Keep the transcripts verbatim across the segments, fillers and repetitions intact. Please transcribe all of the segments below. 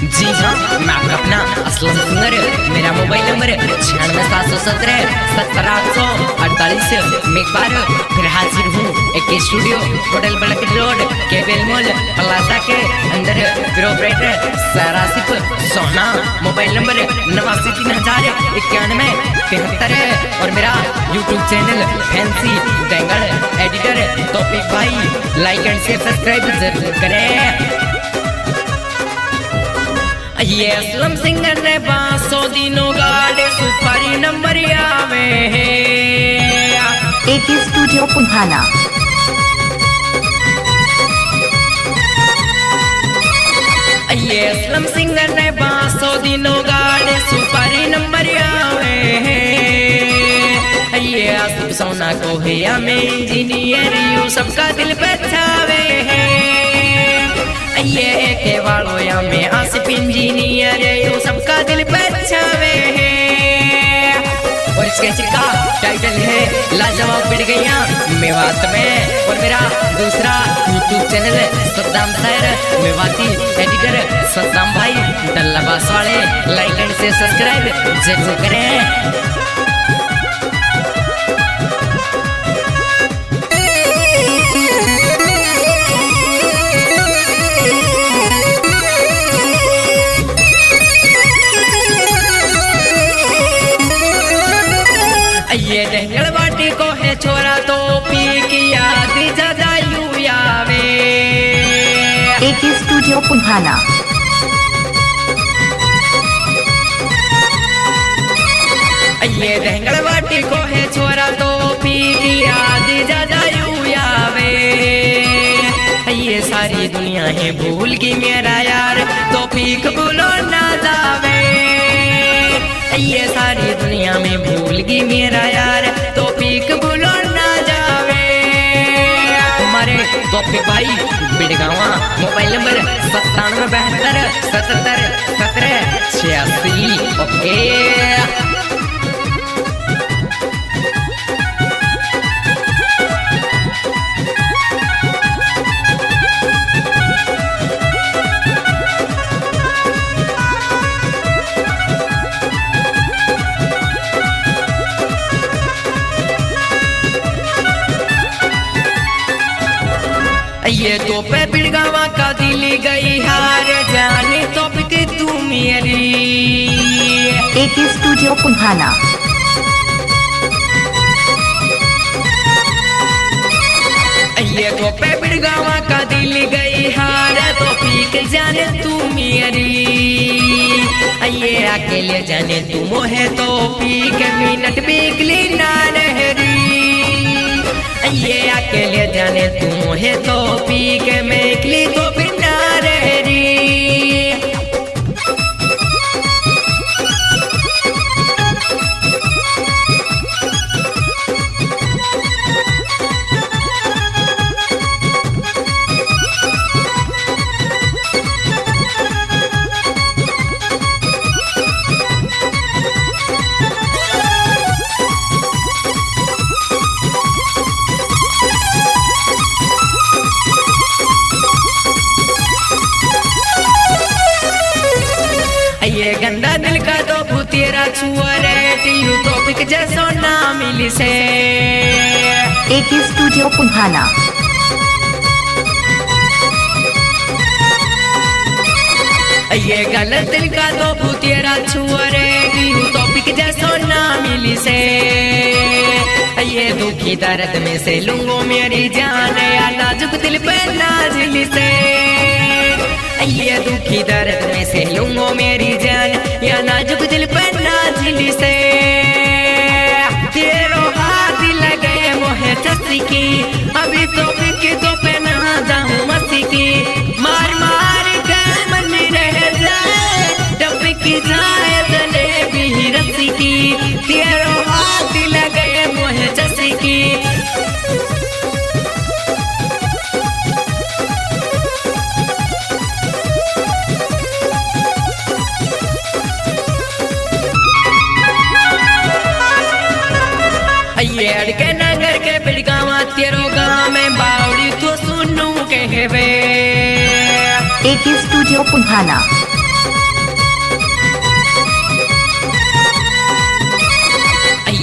जी हाँ, मैं आपका अपना असलम सिंगर। मेरा मोबाइल नंबर छियानवे सात सौ सत्रह सत्तर आठ सौ अड़तालीस। मैं एक बार फिर हाजिर हूँ एक स्टूडियो होटल बलक रोड केबल मॉल प्लाजा के अंदर। प्रोपराइटर सरासिफ सोना। मोबाइल नंबर नवासी तीन हजार इक्यानवे तिहत्तर। और मेरा YouTube channel fancy bangle editor. तो भाई लाइक एंड शेयर सब्सक्राइब जरूर करें। ये असलम सिंगर ने बासो दिनों गाड़े सुपारी नंबर आवे है। एक स्टूडियो पुन्हाना। ये असलम सिंगर ने बासो दिनों गाड़े सुपारी नंबर आवे है। ये आसिफ सोना को है हमें इंजीनियर यू सबका दिल पे छावे है। ये के वालों या में आसिफ इंजीनियर यू सबका दिल पे छावे है। और इसके का टाइटल है लाजवाब बिड़ गैया मेवात में। और मेरा दूसरा YouTube channel Saddam sir Mewati editor Saddam भाई डल्लाबास वाले। लाइक एंड शेयर सब्सक्राइब जरूर करें। ये दंगल बाटी को है छोरा तो पी की याद ज्यादा यू आवे। एक स्टूडियो पुन्हाना। ये दंगल बाटी को है छोरा तो पी की याद ज्यादा यू आवे। ये सारी दुनिया है भूल की मेरा यार तो पीक भूलो ना जावे। ये सारी दुनिया में भूल गई मेरा यार तो पीक भूलो ना जावे। हमारे टॉपिक भाई बिड़गावा। मोबाइल नंबर सत्तानवे बहत्तर सतहत्तर सत्रह छियासी। ओके ये तो पे बिड़गावा का दिल गई हार जाने तो पिके तू मेरी। एक स्टूडियो पुन्हाना। ये तो पे बिड़गावा का दिल गई हार तो पीक जाने तू मेरी। ये अकेले जाने तू मोहे तो पीक मिनट बिगली ना रहरी। ये अकेले जाने तू है तो पी के मैं इकली तो बिना रहरी। ये गंदा दिल का तो भूतेरा छुअरे टीयू तो पिक जैसो ना मिली से। एक स्टूडियो पुन्हाना। ये गलत दिल का तो भूतेरा छुअरे टीयू तो पिक जैसो ना मिली से। ये दुखी दर्द में से लूंगो मेरी जान या नाजुक दिल पे नाजिल से। ये दुखी दर्द में से लूंगो मेरी जान या नाजुक दिल पर नाजिल से। तेरो हाथ लगे मोहे चस्सी की अभी तो पिके तो पे ना जाऊं मस्ती की। मार मार के मन में रह जाए डब की जाए जलेबी ही रस्सी की। तेरो हाथ लगे मोहे चस्सी की। ये अड़के नगर के बिड़गावा तेरो गाँव में बावड़ी तो सुनू कहवे। एक स्टूडियो पुन्हाना।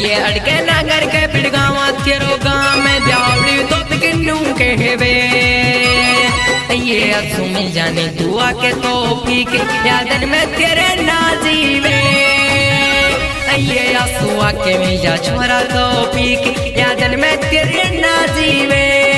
ये अड़के नागर के पिड़गावा तेरो गाँव में ब्यावड़ी तो पिकन्नू कहवे ये असु मिल जाने दुआ के तो फीक यादन में तेरे नाजीवे ये असुआ के मिल जा छोरा तो फीक यादन में तेरे नाजीवे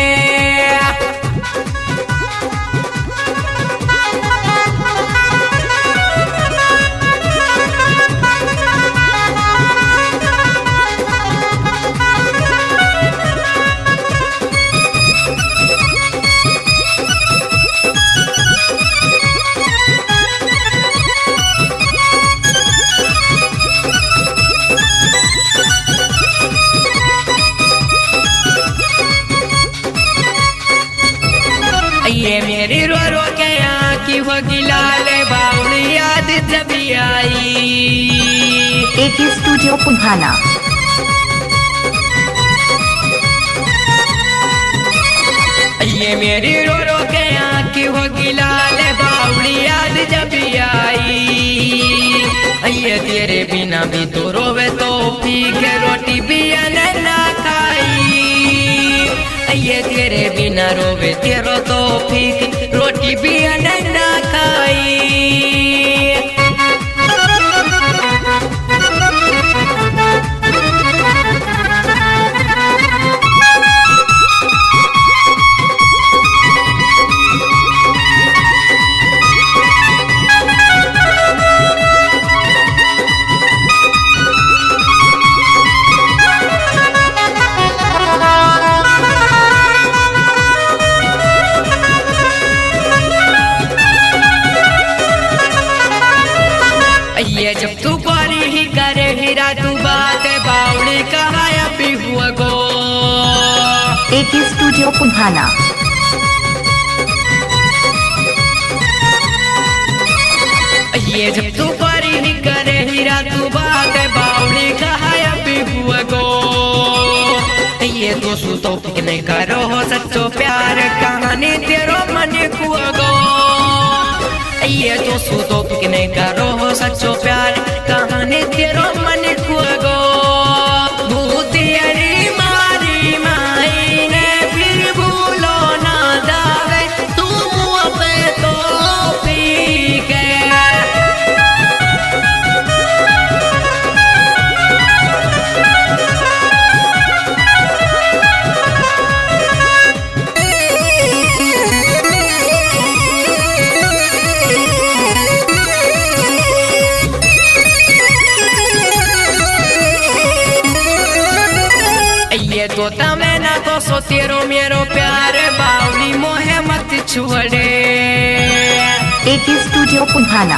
ये मेरी रो रो के आँखी वो गिलाले बावली याद जब आई। एक स्टूडियो पुन्हाना। ये मेरी रो रो के आँखी वो गिलाले बावली याद जब आई। ये तेरे बिना भी तो रोवे तो फीके रोटी भी ना खाई। ये तेरे बिना रोवे तेरो तो फीक रोटी भी ना खाई। ये जब तू बारी ही करे हीरा तू बात बावड़ी कहा अभी हुआ गो। एक स्टूडियो पुन्हाना। ये जब तू बारी ही करे हीरा तू बात बावड़ी कहा अभी हुआ गो। ये तो सुतो फिकने करो हो सच्चो प्यार कहानी तेरो मन हुआ गो। ये तो सुतो पिकने करो हो सच्चो प्यार कहानी तेरो मन खुगो। भूतियरी मारी माई ने फिर भूलो ना दावे तू मुँह पे तो पी के। ये तो तमें ना तो सो तेरो मेरो प्यार बावली मोहे मत छोड़े। एक स्टूडियो पुन्हाना।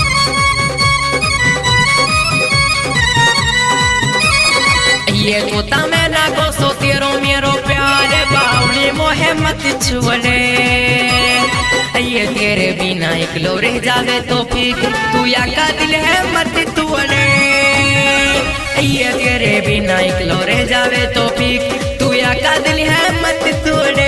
ये तो तमें ना तो सो तेरो मेरो प्यार बावली मोहे मत छोड़े। ये तेरे बिना एकलो रह जावे तो फिर तू या का दिल है मत तोड़े। ये तेरे बिना एकलो रह जावे तो फिर तू या का दिल है मत तोड़े।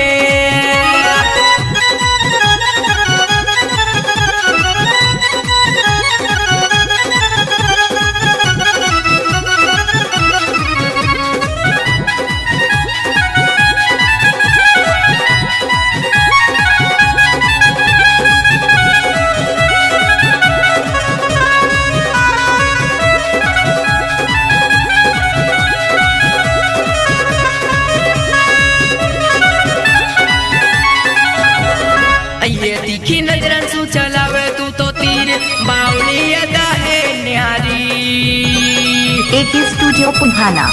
ये तीखी नजरन सु चलावे तू तो तीर बावली अदा है न्यारी। एक स्टूडियो पुन्हाना।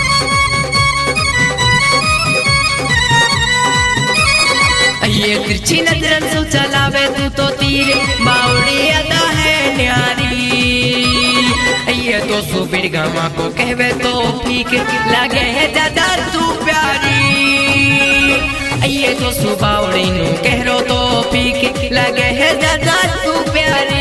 ये तिरछी नजरन सु चलावे तू तो तीर बावली अदा है न्यारी। ये तो सुबिर गामा को कहवे तो फीक लगे है ज्यादा तू प्यारी। ये तो सुबावड़ी नु कहरो तो फीक लगे है ज्यादा तू प्यारी।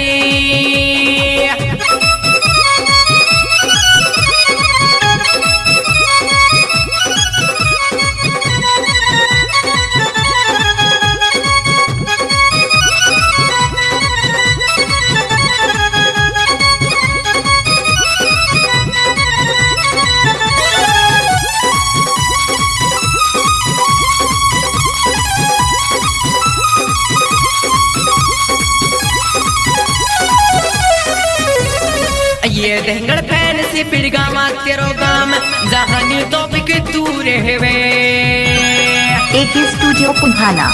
ये देंगड़ फैन से पिड़गामा तेरो गाम जहानी तो बिक तू रहवे एक स्टूडियो पुन्हाना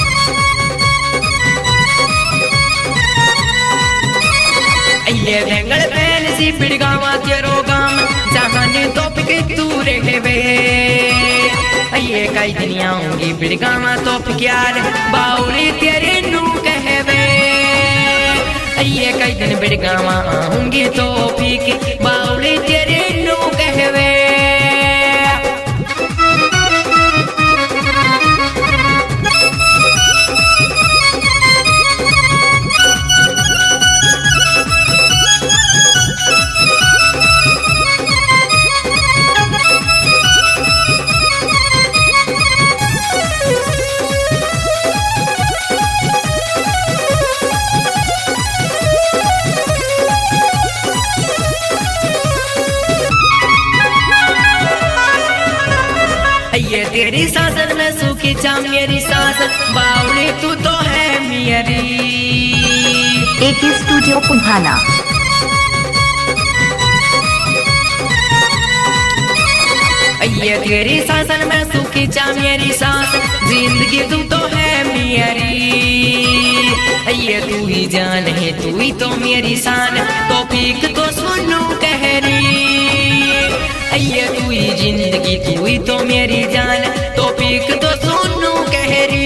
ये देंगड़ फैन से पिड़गामा तेरो गाम जहानी तो बिक तू रहवे ये कई दुनिया होंगी पिड़गामा तो प्यार बाउली तेरे नू कहवे ये कई दिन बिड़गावा होंगे तो पीक बाउली तेरे नू कहवे ये तेरी सासन में सूखी चा मेरी सांस बावली तू तो है मेरी एक स्टूडियो पुन्हाना ये तेरी सासन में सूखी चा मेरी सांस जिंदगी तू तो है मेरी ये तू ही जान है तू ही तो मेरी शान तो पीक तो सुनू कहरी ये तू ही जिंदगी तू ही तो मेरी जान तो पीक तो सुनू कहरी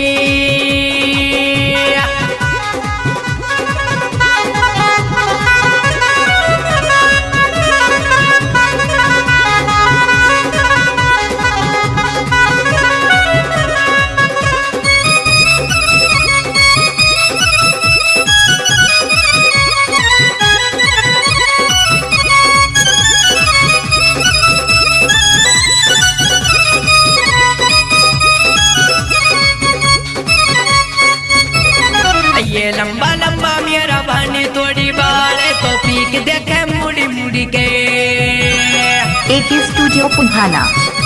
ये लंबा लंबा मेरा बानी थोड़ी बाल तो पीक देखे मुड़ी मुड़ी के एक स्टूडियो पुन्हाना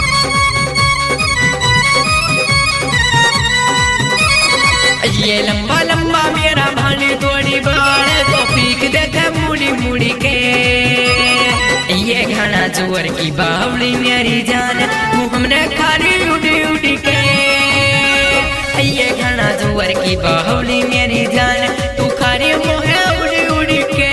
ये लंबा लंबा मेरा बानी थोड़ी बाल तो पीक देखे मुड़ी मुड़ी के ये घना जुअर की बावली मेरी जान मुँह हमने खाली उड़ी उड़ी के ये घना जुअर की बाहुली मेरी जान तू खारी मोहे उड़ी उड़ी के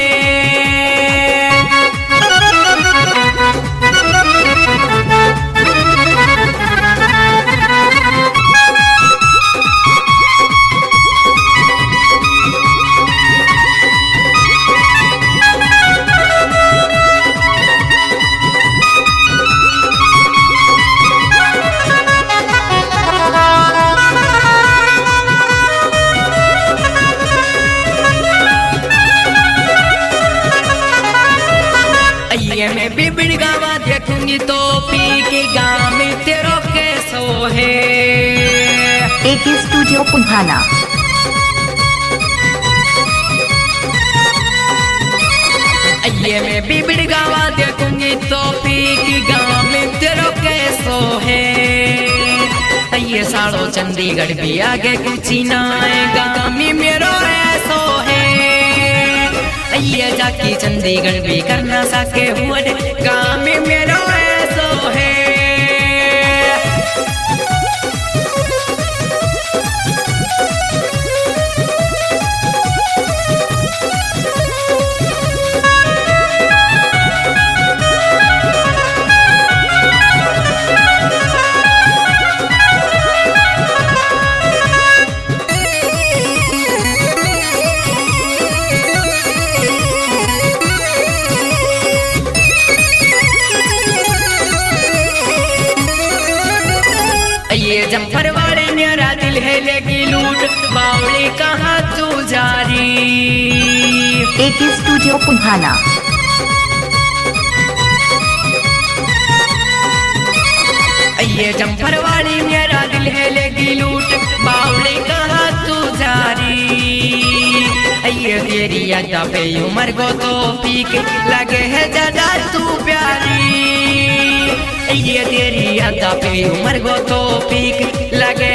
ये मैं भी बिड़गावा देखूंगी तो पी के गाँव में तेरो कैसो है एक स्टूडियो पुन्हाना ये मैं भी बिड़गावा देखूंगी तो पी के गाँव में तेरो कैसो है ये साड़ो चंडीगढ़ भी आगे कुछ ना गाँव में मेरो ऐसो है ये जाके चंडीगढ़ भी करना सके हुए गाँव में मेरा ऐसो है ये जम्फर वाले मेरा दिल है लेगी लूट बावली कहाँ तू जारी एक स्टूडियो पुन्हाना ये जम्फर वाली मेरा दिल है लेगी लूट बावली कहाँ तू जारी ये तेरी यादा पे उमर को तो पीक लगे है ज्यादा तू प्यारी ये तेरी यादा पे उमर को तो पीक लगे